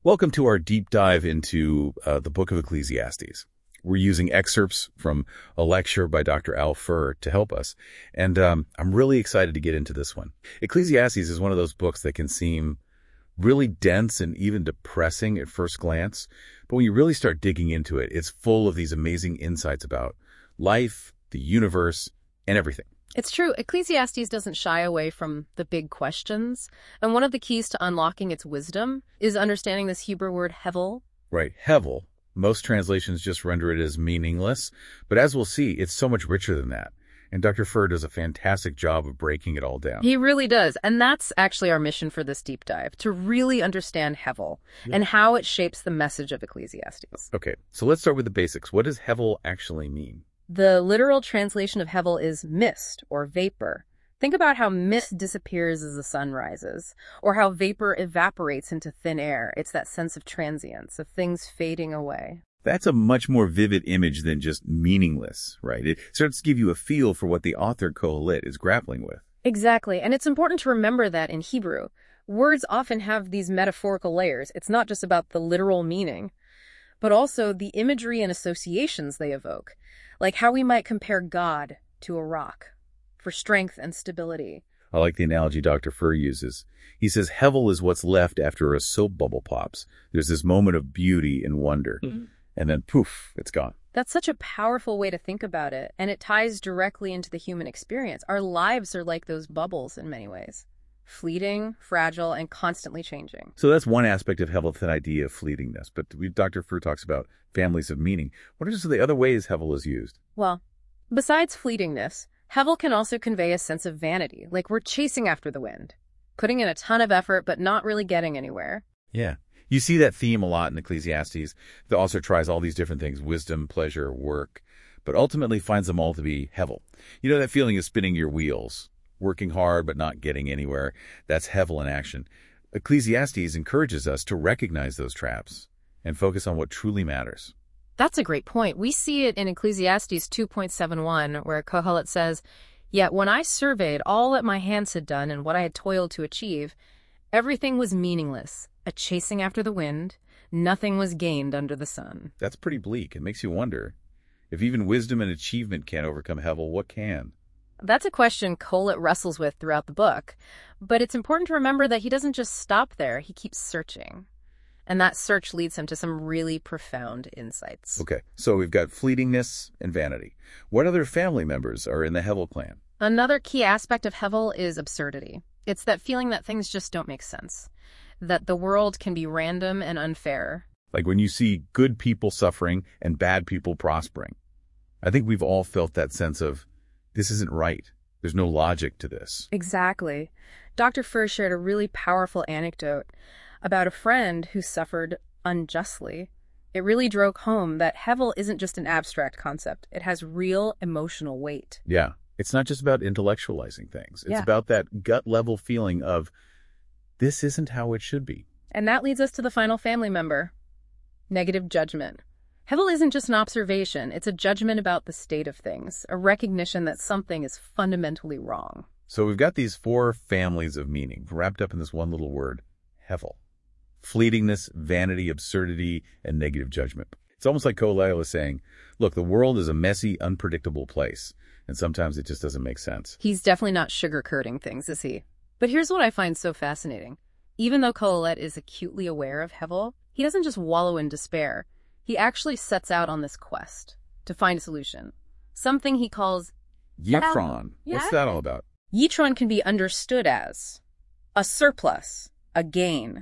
Welcome to our deep dive into the book of Ecclesiastes. We're using excerpts from a lecture by Dr. Al Furr to help us, and I'm really excited to get into this one. Ecclesiastes is one of those books that can seem really dense and even depressing at first glance, but when you really start digging into it, it's full of these amazing insights about life, the universe, and everything. It's true. Ecclesiastes doesn't shy away from the big questions. And one of the keys to unlocking its wisdom is understanding this Hebrew word hevel. Right, hevel. Most translations just render it as meaningless, but as we'll see, it's so much richer than that. And Dr. Furr does a fantastic job of breaking it all down. He really does. And that's actually our mission for this deep dive, to really understand hevel and how it shapes the message of Ecclesiastes. Okay, so let's start with the basics. What does hevel actually mean? The literal translation of hevel is mist or vapor. Think about how mist disappears as the sun rises, or how vapor evaporates into thin air. It's that sense of transience, of things fading away. That's a much more vivid image than just meaningless, right? It starts to give you a feel for what the author Kohelet is grappling with. Exactly, and it's important to remember that in Hebrew, words often have these metaphorical layers. It's not just about the literal meaning, but also the imagery and associations they evoke. Like how we might compare God to a rock for strength and stability. I like the analogy Dr. Furr uses. He says hevel is what's left after a soap bubble pops. There's this moment of beauty and wonder, and then poof, it's gone. That's such a powerful way to think about it, and it ties directly into the human experience. Our lives are like those bubbles in many ways. Fleeting, fragile, and constantly changing. So that's one aspect of hevel, that idea of fleetingness. But Dr. Furr talks about families of meaning. What are some of the other ways hevel is used? Well, besides fleetingness, hevel can also convey a sense of vanity, like we're chasing after the wind, putting in a ton of effort but not really getting anywhere. Yeah. You see that theme a lot in Ecclesiastes. The author tries all these different things, wisdom, pleasure, work, but ultimately finds them all to be hevel. You know that feeling of spinning your wheels? Working hard but not getting anywhere. That's hevel in action. Ecclesiastes encourages us to recognize those traps and focus on what truly matters. That's a great point. We see it in Ecclesiastes 2.71, where Kohelet says, "Yet when I surveyed all that my hands had done and what I had toiled to achieve, everything was meaningless, a chasing after the wind. Nothing was gained under the sun." That's pretty bleak. It makes you wonder, if even wisdom and achievement can't overcome hevel, what can? That's a question Kohelet wrestles with throughout the book, but it's important to remember that he doesn't just stop there, he keeps searching. And that search leads him to some really profound insights. Okay, so we've got fleetingness and vanity. What other family members are in the hevel clan? Another key aspect of hevel is absurdity. It's that feeling that things just don't make sense, that the world can be random and unfair. Like when you see good people suffering and bad people prospering. I think we've all felt that sense of, this isn't right. There's no logic to this. Exactly. Dr. Furr shared a really powerful anecdote about a friend who suffered unjustly. It really drove home that hevel isn't just an abstract concept. It has real emotional weight. Yeah. It's not just about intellectualizing things. It's about that gut-level feeling of, this isn't how it should be. And that leads us to the final family member, negative judgment. Hevel isn't just an observation, it's a judgment about the state of things, a recognition that something is fundamentally wrong. So we've got these four families of meaning wrapped up in this one little word, hevel. Fleetingness, vanity, absurdity, and negative judgment. It's almost like Kohelet is saying, look, the world is a messy, unpredictable place, and sometimes it just doesn't make sense. He's definitely not sugarcoating things, is he? But here's what I find so fascinating. Even though Kohelet is acutely aware of hevel, he doesn't just wallow in despair. He actually sets out on this quest to find a solution, something he calls Yitron. What's that all about? Yitron can be understood as a surplus, a gain,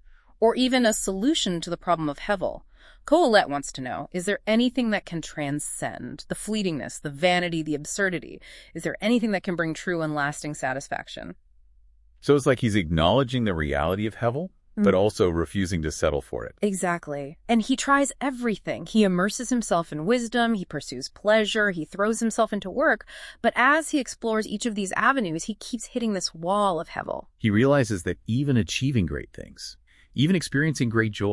or even a solution to the problem of hevel. Kohelet wants to know, is there anything that can transcend the fleetingness, the vanity, the absurdity? Is there anything that can bring true and lasting satisfaction? So it's like he's acknowledging the reality of hevel, but also refusing to settle for it. Exactly. And he tries everything. He immerses himself in wisdom, he pursues pleasure, he throws himself into work. But as he explores each of these avenues, he keeps hitting this wall of hevel. He realizes that even achieving great things, even experiencing great joy,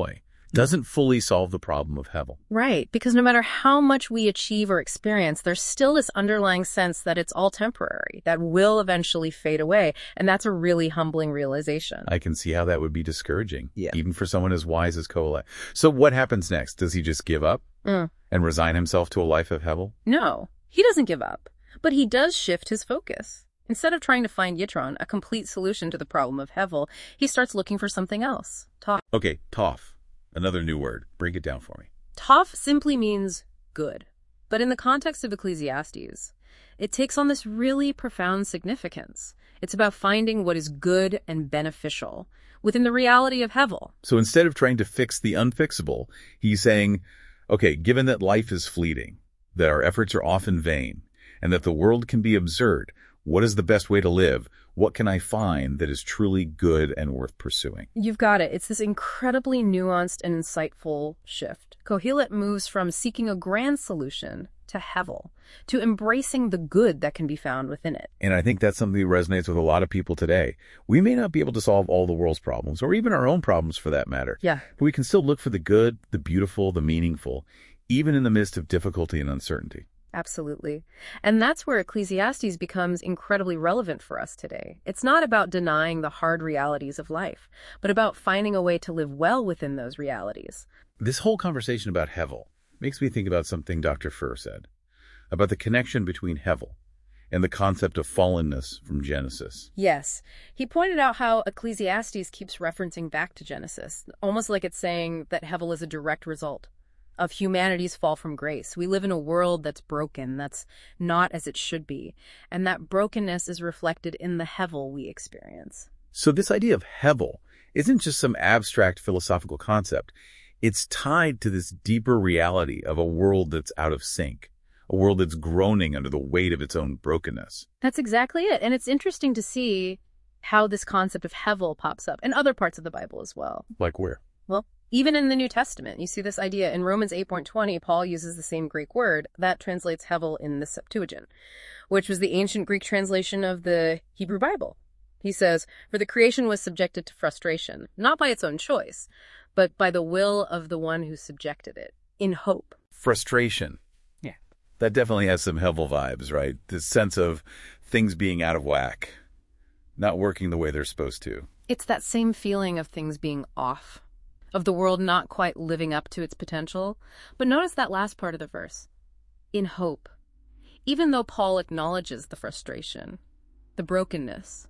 doesn't fully solve the problem of Hevel. Right, because no matter how much we achieve or experience, there's still this underlying sense that it's all temporary, that will eventually fade away, and that's a really humbling realization. I can see how that would be discouraging, Yeah. even for someone as wise as Kohelet. So what happens next? Does he just give up and resign himself to a life of Hevel? No, he doesn't give up, but he does shift his focus. Instead of trying to find Yitron, a complete solution to the problem of Hevel, he starts looking for something else. Okay, Toph. Another new word. Break it down for me. Toph simply means good. But in the context of Ecclesiastes, it takes on this really profound significance. It's about finding what is good and beneficial within the reality of Hevel. So instead of trying to fix the unfixable, he's saying, okay, given that life is fleeting, that our efforts are often vain, and that the world can be absurd, what is the best way to live? What can I find that is truly good and worth pursuing? You've got it. It's this incredibly nuanced and insightful shift. Kohelet moves from seeking a grand solution to Hevel, to embracing the good that can be found within it. And I think that's something that resonates with a lot of people today. We may not be able to solve all the world's problems, or even our own problems for that matter. Yeah. But we can still look for the good, the beautiful, the meaningful, even in the midst of difficulty and uncertainty. Absolutely. And that's where Ecclesiastes becomes incredibly relevant for us today. It's not about denying the hard realities of life, but about finding a way to live well within those realities. This whole conversation about Hevel makes me think about something Dr. Furr said, about the connection between Hevel and the concept of fallenness from Genesis. Yes. He pointed out how Ecclesiastes keeps referencing back to Genesis, almost like it's saying that Hevel is a direct result of humanity's fall from grace. We live in a world that's broken, that's not as it should be, and that brokenness is reflected in the Hevel we experience. So this idea of Hevel isn't just some abstract philosophical concept. It's tied to this deeper reality of a world that's out of sync, a world that's groaning under the weight of its own brokenness. That's exactly it. And it's interesting to see how this concept of Hevel pops up in other parts of the Bible as well. Like where? Well, even in the New Testament, you see this idea. In Romans 8:20, Paul uses the same Greek word that translates Hevel in the Septuagint, which was the ancient Greek translation of the Hebrew Bible. He says, "For the creation was subjected to frustration, not by its own choice, but by the will of the one who subjected it, in hope." Frustration. Yeah. That definitely has some Hevel vibes, right? This sense of things being out of whack, not working the way they're supposed to. It's that same feeling of things being off, of the world not quite living up to its potential. But notice that last part of the verse, in hope. Even though Paul acknowledges the frustration, the brokenness,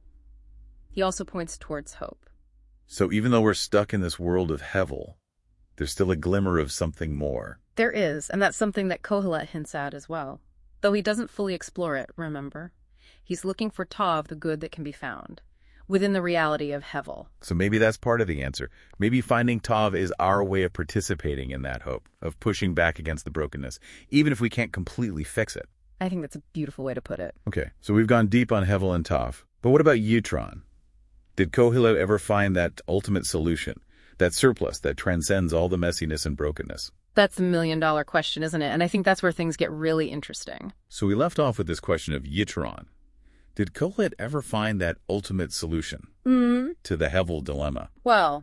he also points towards hope. So even though we're stuck in this world of Hevel, there's still a glimmer of something more. There is, and that's something that Kohelet hints at as well. Though he doesn't fully explore it, remember? He's looking for Tov, the good that can be found, within the reality of Hevel. So maybe that's part of the answer. Maybe finding Tov is our way of participating in that hope, of pushing back against the brokenness, even if we can't completely fix it. I think that's a beautiful way to put it. Okay, so we've gone deep on Hevel and Tov. But what about Yitron? Did Kohelet ever find that ultimate solution, that surplus that transcends all the messiness and brokenness? That's the million-dollar question, isn't it? And I think that's where things get really interesting. So we left off with this question of Yitron. Did Kohelet ever find that ultimate solution to the Hevel dilemma? Well,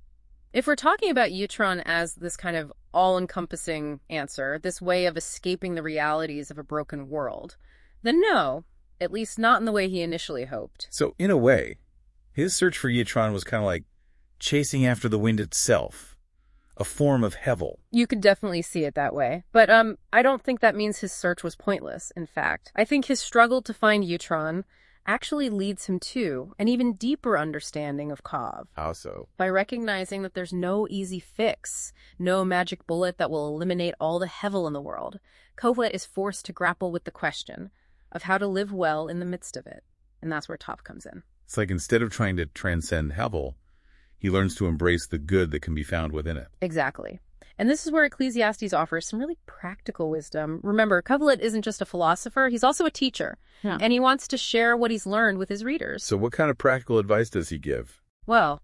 if we're talking about Yitron as this kind of all-encompassing answer, this way of escaping the realities of a broken world, then no, at least not in the way he initially hoped. So in a way, his search for Yitron was kind of like chasing after the wind itself, a form of Hevel. You could definitely see it that way. But I don't think that means his search was pointless, in fact. I think his struggle to find Yitron actually leads him to an even deeper understanding of Kov. How so? By recognizing that there's no easy fix, no magic bullet that will eliminate all the Hevel in the world. Kohelet is forced to grapple with the question of how to live well in the midst of it. And that's where Toph comes in. It's like instead of trying to transcend Hevel, he learns to embrace the good that can be found within it. Exactly. And this is where Ecclesiastes offers some really practical wisdom. Remember, Kohelet isn't just a philosopher, he's also a teacher. Yeah. And he wants to share what he's learned with his readers. So what kind of practical advice does he give? Well,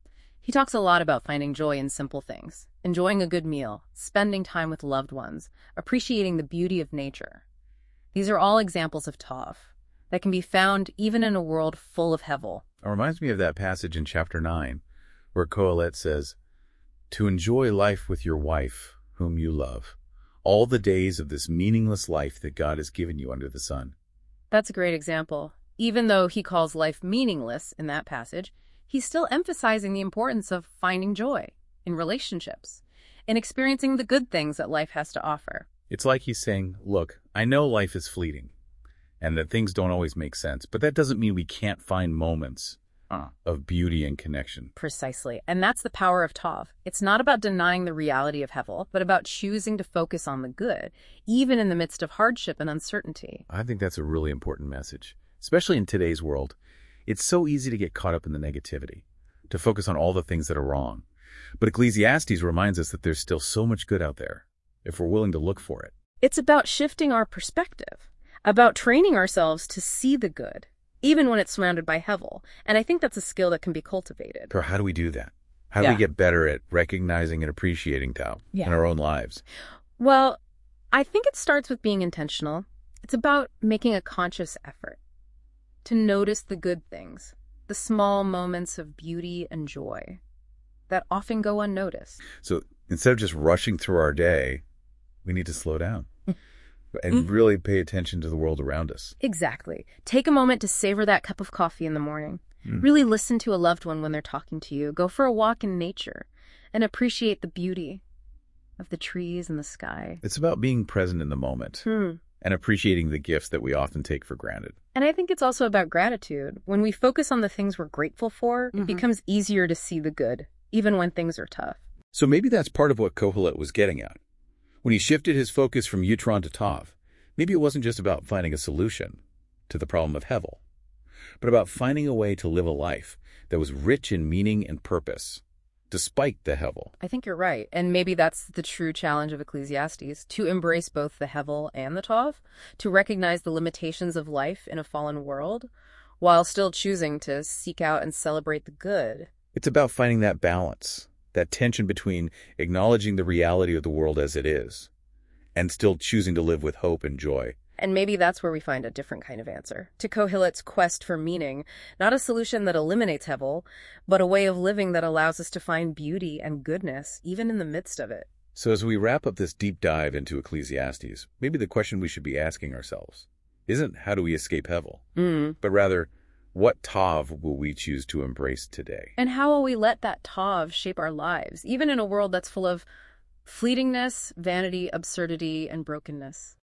he talks a lot about finding joy in simple things, enjoying a good meal, spending time with loved ones, appreciating the beauty of nature. These are all examples of Tov that can be found even in a world full of Hevel. It reminds me of that passage in chapter 9 where Kohelet says, To enjoy life with your wife, whom you love, all the days of this meaningless life that God has given you under the sun. That's a great example. Even though he calls life meaningless in that passage, he's still emphasizing the importance of finding joy in relationships and experiencing the good things that life has to offer. It's like he's saying, look, I know life is fleeting and that things don't always make sense, but that doesn't mean we can't find moments of beauty and connection. Precisely. And that's the power of Tov. It's not about denying the reality of Hevel, but about choosing to focus on the good, even in the midst of hardship and uncertainty. I think that's a really important message, especially in today's world. It's so easy to get caught up in the negativity, to focus on all the things that are wrong. But Ecclesiastes reminds us that there's still so much good out there, if we're willing to look for it. It's about shifting our perspective, about training ourselves to see the good, even when it's surrounded by Hevel. And I think that's a skill that can be cultivated. So how do we do that? How do we get better at recognizing and appreciating Tao in our own lives? Well, I think it starts with being intentional. It's about making a conscious effort to notice the good things, the small moments of beauty and joy that often go unnoticed. So instead of just rushing through our day, we need to slow down and really pay attention to the world around us. Exactly. Take a moment to savor that cup of coffee in the morning. Really listen to a loved one when they're talking to you. Go for a walk in nature and appreciate the beauty of the trees and the sky. It's about being present in the moment and appreciating the gifts that we often take for granted. And I think it's also about gratitude. When we focus on the things we're grateful for, it becomes easier to see the good, even when things are tough. So maybe that's part of what Kohelet was getting at. When he shifted his focus from Yitron to Tav, maybe it wasn't just about finding a solution to the problem of Hevel, but about finding a way to live a life that was rich in meaning and purpose, despite the Hevel. I think you're right. And maybe that's the true challenge of Ecclesiastes, to embrace both the Hevel and the Tav, to recognize the limitations of life in a fallen world, while still choosing to seek out and celebrate the good. It's about finding that balance, that tension between acknowledging the reality of the world as it is and still choosing to live with hope and joy. And maybe that's where we find a different kind of answer to Kohelet's quest for meaning, not a solution that eliminates Hevel, but a way of living that allows us to find beauty and goodness, even in the midst of it. So as we wrap up this deep dive into Ecclesiastes, maybe the question we should be asking ourselves isn't how do we escape Hevel, but rather, what Tav will we choose to embrace today? And how will we let that Tav shape our lives, even in a world that's full of fleetingness, vanity, absurdity, and brokenness?